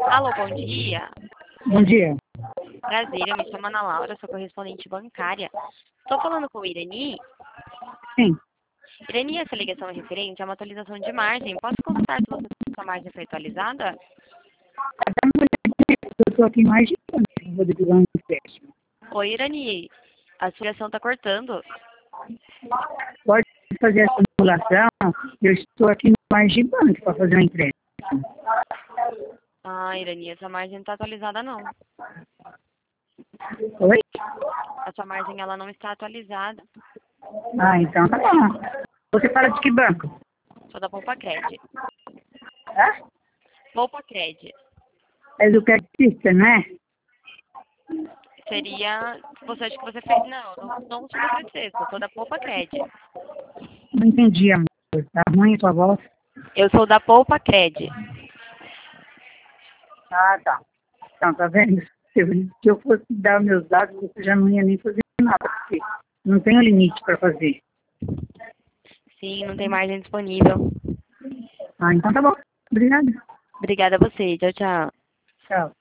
Alô, bom dia. Bom dia. Prazer, eu me chamo Ana Laura, sou correspondente bancária. Estou falando com o Irani. Sim. Irani, essa ligação é referente a uma atualização de margem. Posso consultar se sua margem foi atualizada? Eu estou aqui mais de ano para poder pegar um empréstimo. Oi, Irani. A sua ligação está cortando. Pode fazer essa simulação? Eu estou aqui no Margem Banco para fazer um empréstimo. Ah, Irani, essa margem não está atualizada, não. Oi? A sua margem, ela não está atualizada. Ah, então tá bom. Você fala de que banco? Sou da Poupa Cred. Hã? Poupa Cred. É do Catista, né? Seria... Você acha que você fez... Não sou da Crescesta, sou da Poupa Cred. Não entendi, amor. Tá ruim a sua voz? Eu sou da Poupa Cred. Ah, tá. Então, tá vendo? Se eu fosse dar meus dados, você já não ia nem fazer nada, porque não tenho limite para fazer. Sim, não tem margem disponível. Ah, então tá bom. Obrigada. Obrigada a você. Tchau, tchau. Tchau.